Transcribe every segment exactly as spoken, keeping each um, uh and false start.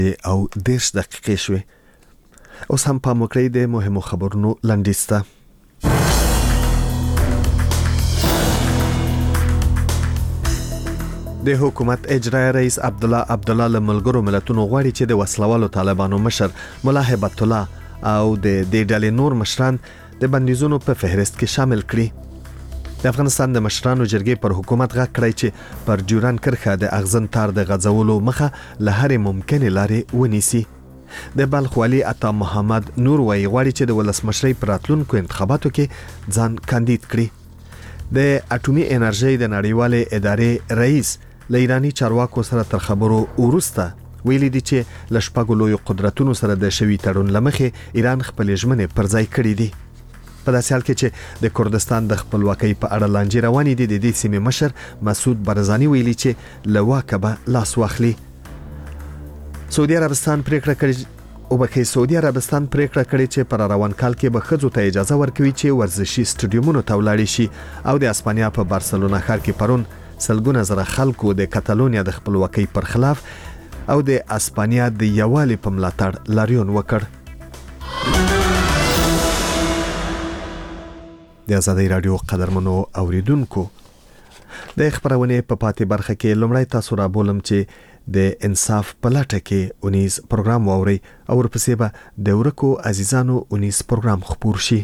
او دیرش دقیقې شوې. اوس هم پام وکړئ د مهمو خبرونو لنډیز ته. د حکومت اجرایی رئیس عبدالله عبدالله له ملګرو ملتونو غواړي چې د وسلوالو طالبانو مشر ملا هیبت الله او د دې ډلې نور مشران د بندیزونو په فهرست کې شامل کړي. د افغانستان د مشرانو جرګې پر حکومت غږ کړی چې پر ډیورند کرښه د اغزن تار د غځولو مخه له هرې ممکنې لارې ونیسي. د بلخ والي عطا محمد نور وایي غواړي چې د ولسمشرۍ په راتلونکو انتخاباتو کې ځان کاندید کړي. د اټومي انرژۍ د نړیوالې ادارې رئیس له ایراني چارواکو سره تر خبرو وروسته ویلي دي چې له شپږو لویو قدرتونو سره د شوي تړون له مخې ایران خپلې ژمنې پر ځای کړي دي. په داسې حال کې چې د کردستان د خپلواکۍ په اړه لانجې روانې دي، د دې سیمې مشر مسعود برزاني ویلي چې له واکه به لاس واخلي. سعودي عربستان پریکړه کړې او بکې سعودي عربستان پریکړه کړې چې پر روان کال کې به ښځو ته اجازه ورکوي چې ورزشي سټډیومونو ته ولاړ شي او د اسپانیا په بارسلونا ښار کې پرون سلګونه زره خلکو د کاتالونیا د خپلواکۍ پر خلاف او د اسپانیا د یووالي په ملاتړ لاریون وکړ. د آزادۍ رادیو قدرمنو اوریدونکو، د خبرونه په پاتې برخه کې لومړی تاسو را بولم چې د انصاف په لټه کې اونیز پروګرام واوري او ورپسې به د ورکو عزیزانو اونیز پروګرام خپور شي.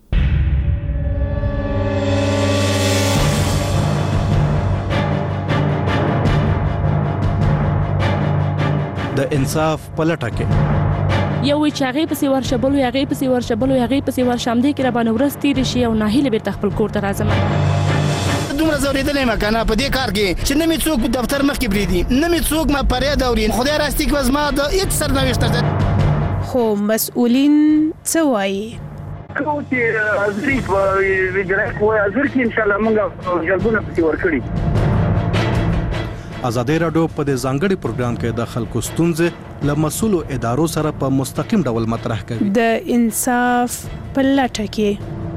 د انصاف په لټه کې یو وی چې هغه پسې ورشبلو هغه پسې ورشبلو هغه پسې ورشمدې کې را باندې ورس تیر شي او ناهیله به خپل کور ته راځم. دومره زوریدلې مکانه په دې کار کې چې نه می څوک دفتر مخ کې بریدي، نه می څوک ما پرې دورین خدای راستي کې وزما د هیڅ سرنوشت ده. خو مسؤلین څه وایي؟ کو چې ازری په ویجرای کوه ازر کې ان شاء الله موږ جلبونه پسې ورکړي. آزادۍ رادیو په دې ځانګړي پروګرام کې د خلکو ستونزې له مسؤلو ادارو سره په مستقیم ډول مطرح کوي. د انصاف په لټه کې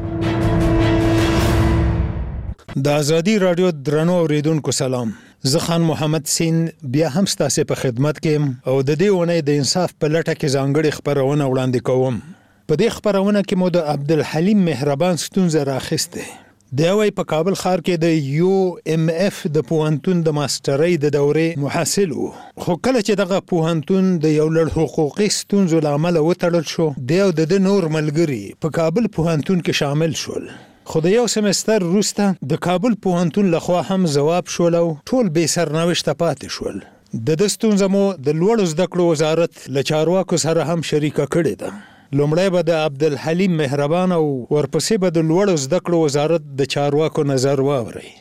د آزادۍ رادیو درنو اوریدونکو سلام. زه خان محمد سین بیا هم ستاسو په خدمت کې او د دې ونې د انصاف په لټه کې ځانګړي خبرونه وړاندې کوم. په دې خبرونه کې مو د عبدالحلیم مهربان ستونزه راخسته. د وای په کابل ښار کې د یو ام اف د پوهنتون د ماسترۍ د دورې محصل وو، خو کله چې دغه پوهنتون د یو لړ حقوقي ستونزو له امله وتړل شو، د یو د نور ملګري په کابل پوهنتون کې شامل شول. خو د یو سمستر وروسته د کابل پوهنتون لخوا هم ځواب شول او ټول بې سرنوشته پاتې شول. د دې ستونزه مو د لوړو زده کړو وزارت له چارواکو سره هم شریکه کړې ده. لومړی به د عبدالحلیم مهربان او ورپسې به د لوړو زده کړو وزارت د چارواکو نظر واورئ.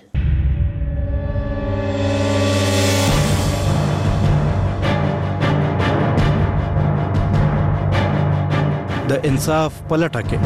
د انصاف په لټه کې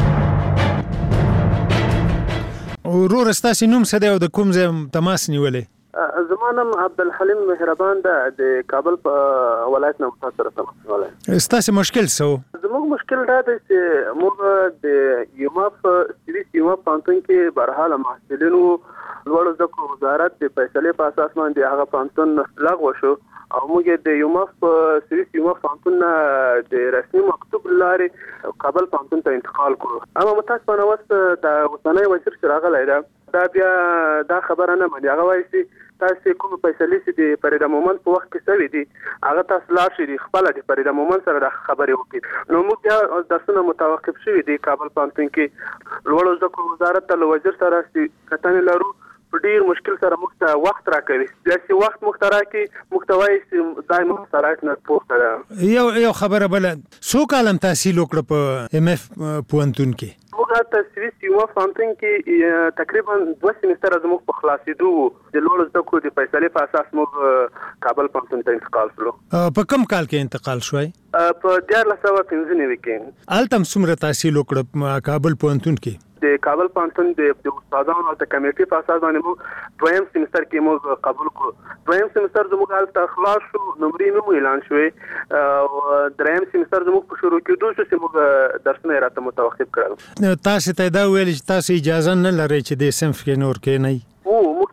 ورور ستاسو نوم څه دی او د کوم ځای تماس نیولې؟ زما نوم عبدالحلیم مهربان ده، د کابل په ولایت نه متاثر تماس نیولې. ستاسو مشکل څه و؟ زموږ مشکل دا دی چې موږ د یوماف سویس یوماف پوهنتون کې بهرحاله محصلینو لوړو زده کړو وزارت د فیصلې په اساس باندې هغه پوهنتون لغوه شو او موږ د یوماف سویس یوماف پوهنتون د رسمي مکتوب لارې کابل پوهنتون ته انتقال کړو. اما متاسفانه اوس د اوسنی وزیر چې راغلی ده دا بیا دا خبره نه مني. هغه وایي چې تاسو کوم فیصلې چې د فرید مومند په وخت کې شوې دي هغه تاسو لاړ شئ خپله د فرید مومند سره د خبرې وکړي. نو موږ بیا درسونه متوقف شوي دي کابل پوهنتون کې. لوړو زده کړو وزارت ته له وزیر سره کتنې لرو، په ډیر مشکل سره موږ ته وخت راکوي. داسې وخت موږ ته راکړي موږ ته وایي چې دا موږ سره نه پوښته ده. یو یو خبره بله، څو کالم تحصیل وکړه په ام اف پوهنتون کې؟ موږ ته سویس یوماف پوهنتون کې تقریبا دوه سیمستره زموږ په خلاصېدو وو. د لوړو زده کړو د فیصلې په اساس موږ کابل پوهنتون ته انتقال شولو. په کوم کال کې انتقال شوی؟ په دیارلس سوه پنځه نوي کې. هلته هم څومره تحصیل وکړه کابل پوهنتون کې؟ د کابل پوهنتون د استادانو او د کمیټې په اساس باندې موږ دویم سیمستر کې موږ قبول کړو. دویم سیمستر زموږ هلته خلاص شو، نمرې مو اعلان شوې او دریم سیمستر زموږ په شروع کېدو شو چې موږ درسونه یې راته متوقف کړل. تاسو ته دا ویل چې تاسو اجازه نه لرئ چې د صنف کې نور کېنئ؟ او موږ ته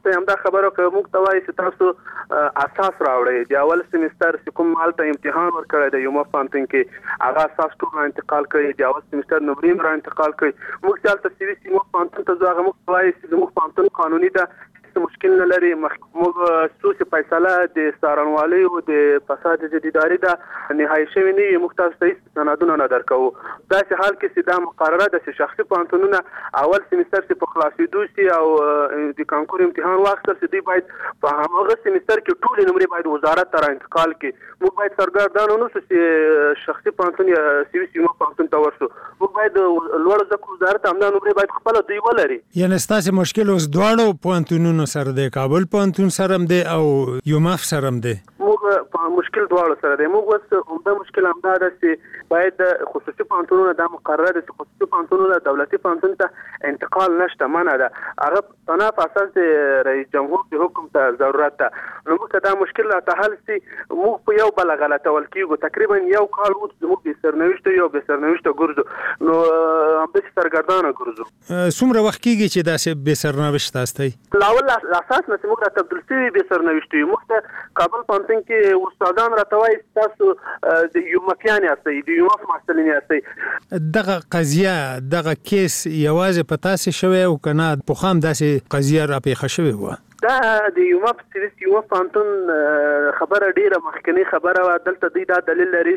ته همدا خبره کوي موږ ته وایي چې تاسو اساس راوړئ د اول سیمستر چې کوم مال ته امتحان ورکړی د یوماف پوهنتون کې هغه اساس ټول انتقال کړي د اول سیمستر نمرې را انتقال کړي موږ چې هلته سوي یوماف پوهنتون ته ځو هغه موږ ته وایي چې زموږ پوهنتون قانوني ده مشکل نه لري موږ څو فیصله د څارنوالۍ او د فساد جديداري ده نهایی شوی نه موږ تاسو ته سندونه نه درکو دا چې حال کې سیده مقرره ده چې شخصي پوهنتونونه اول سیمستر چې په خلاصېدو سي او د کانکور امتحان واخیستل سي دوی باید په هغه سیمستر کې ټول نمرې باید وزارت ته انتقال کړي موږ باید سرګردان نه اوسو چې شخصي پوهنتون یا سیوي سیمه پوهنتون ته ورسو موږ باید لوړ زده کړو وزارت همدا نمرې باید خپل دوی ولري یعنی ستاسو مشکل اوس دواړو پوهنتونونو سره دی کابل پوهنتون سره هم دی او یوماف سره هم دی موږ په مشکل دواړو سره دی موږ اوس همدا مشکل همدا ده چې باید خصوصي پوهنتونونه دا مقرره ده چې خصوصي پوهنتونونه دولتي پوهنتون ته انتقال نشته منع ده هغه تنه په اساس د رئیس جمهور د حکم ته ضرورت ده نو موږ دا مشکل ته حل سي موږ په یو بل غلطه ول کیږو تقریبا یو کال وو موږ به سرنوشت یو به سرنوشت ګرځو نو هم به سرګردانه ګرځو څومره وخت کیږي چې داسې به سرنوشت تاسو لاول اساس نه موږ را تبدیل شوي به سرنوشت یو موږ کابل پوهنتون کې استادان راته وایي تاسو د یومافیان یاستئ د یوماف محصلین یاستئ دغه قضیه دغه کیس یوازې په تاسو شوی او کنه په خام داسې قضیه را پیښه شوی و دا د یوماف سیویس یوماف پوهنتون خبره ډیره مخکنی خبره و دلته دوی دا دلیل لري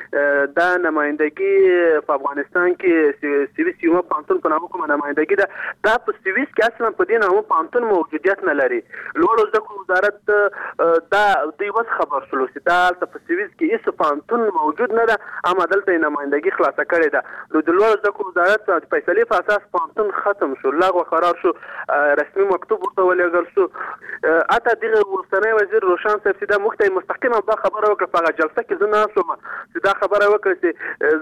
چې دا نمائندګي په افغانستان کې سیویس یوماف پوهنتون په نامه کومه نمائندګي ده دا په سیویس کې اصلا په دې نامه پوهنتون موجودیت نه لري لوړ زده کړو وزارت دا دوی وس خبر شلو چې دا په سیویس کې هیڅ پوهنتون موجود نه ده اما دلته نمائندګي خلاصه کړې ده نو د لوړ زده کړو وزارت په فیصلې په اساس پوهنتون ختم شو لغوه قرار شو رسمي مکتوب ورته ولېږل شو اته دغه ورستنی وزیر روشن صاحب چې دا مخته مستقیمه دا خبره وکړه په جلسه کې زه نه شوم چې دا خبره وکړه چې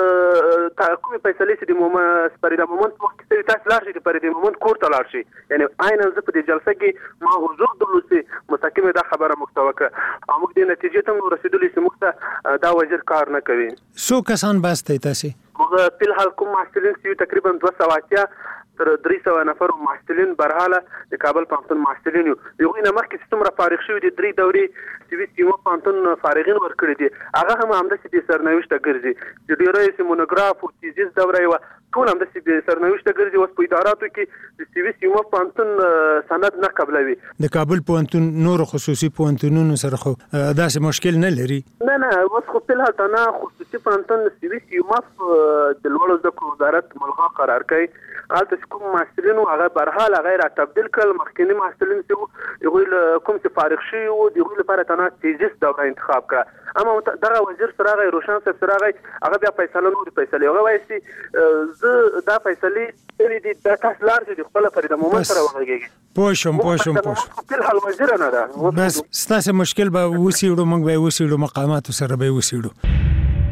زه کومې فیصلې چې د مومن سپری د مومن په وخت کې تاسو لاړ شئ د پرې د مومن کور ته لاړ شئ یعنی عین زه په دې جلسه کې ما حضور درلود چې مستقیمه دا خبره مخته وکړه او موږ د نتیجې ته رسیدلې چې موږ دا وزیر کار نه کوي څو کسان باسته تاسو موږ په الحال کوم محصلین چې تقریبا دوه سوه اتیا تر درې سوه نفر محصلین برحاله د کابل پوهنتون محصلین یو یوه نه مخکې چې څومره فارغ شوي دي درې دورې سیویس یوماف پوهنتون فارغین ورکړي دي هغه هم همداسې د سرنوشته ګرځي چې ډېری یې مونوګراف او تیزیس دوره یې وه ټول همداسې د سرنوشته ګرځي اوس په اداراتو کې د سیویس یوماف پوهنتون سند نه قبلوي د کابل پوهنتون نور خصوصي پوهنتونونو سره خو داسې مشکل نه لري نه نه اوس خو په الحال نه خصوصي پوهنتون سیویس یوماف د لوړو زده کړو وزارت ملغا قرار کړي هلته کوم محصلین هغه برحال غیر تبدیل کړل مخکنی محصلین چې هغوی کوم چې فارغ شوي وو د هغوی لپاره تنها تیزیس دوره انتخاب کړه اما دغه وزیر سره راغی روشن صاحب سره راغی هغه بیا فیصله نورې فیصلې هغه وایي چې زه دا فیصلې کړې دي دا تاسو لاړ شئ د خپله پرې د مومن سره وغږېږئ پوه شوم پوه شوم پوه شوم فلحال وزیره نه ده بس ستاسو مشکل به وڅېړو موږ به یې وڅېړو مقاماتو سره به یې وڅېړو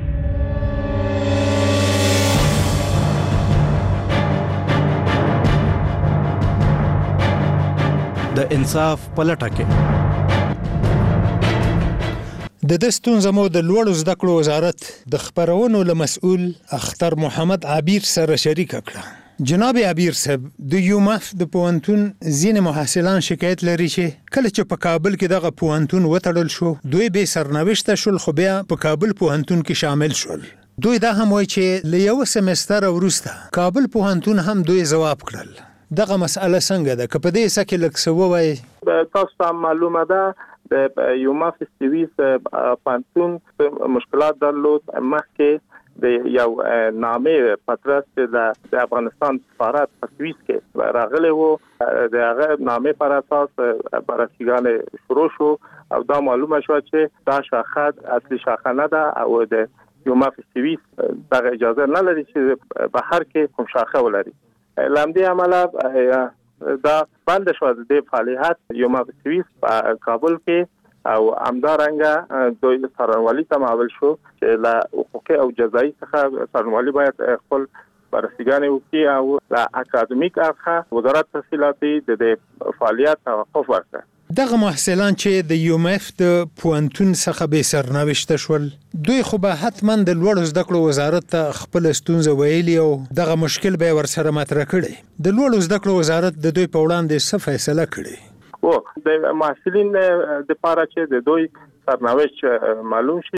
د انصاف پلټه کې د دستون زمو د لوړو زده کړو وزارت د خبرونو له مسؤل اختر محمد عبیر سره شریک کړه جناب عبیر صاحب د یوماف د پوهنتون ځینې محصلان شکایت لري چې کله چې په کابل کې دغه پوهنتون وتړل شو دوی به سرنوشته شول خو بیا په کابل پوهنتون کې شامل شول دوی دا هم وایي چې له یو سمستر وروسته کابل پوهنتون هم دوی ځواب کړل دغه مسأله څنګه ده که په دې څه کې لږ څه ووایي تاسو ته معلومه ده د یوماف سیویس پوهنتون مشکلات درلود مخکې د یو نامې پترس چې د افغانستان سفارت په سویس کې راغلی و د هغه نامې پر اساس بررسیګانې شروع شو او دا معلومه شوه چې دا شاخه اصلي شاخه نه ده او د یوماف سیویس دغه اجازه نه لري چې بهر کې کوم شاخه ولري لامدی عمله دا بند شو د فعالیت یوماف سیویس په کابل کې او همدارنګه دوی سرنوالي ته معامل شو چې له حقوقي او جزایي څخه سرنوالي باید خپل بررسیګانې وکړي او له اکاډمیک اړخه وزارت تحصیلاتي د فعالیت توقف ورکړي دغه محصلان چې د یوماف د پوهنتون څخه به سرنوشته شول دوی خو به حتما د لوړو زده کړو وزارت ته خپل ستونزه ویلي او دغه مشکل به ورسره مطرح کړي د لوړو زده کړو وزارت د دوی په وړاندې څه فیصله کړې او د محصلین د لپاره چې د دوی سرنوشت معلوم شي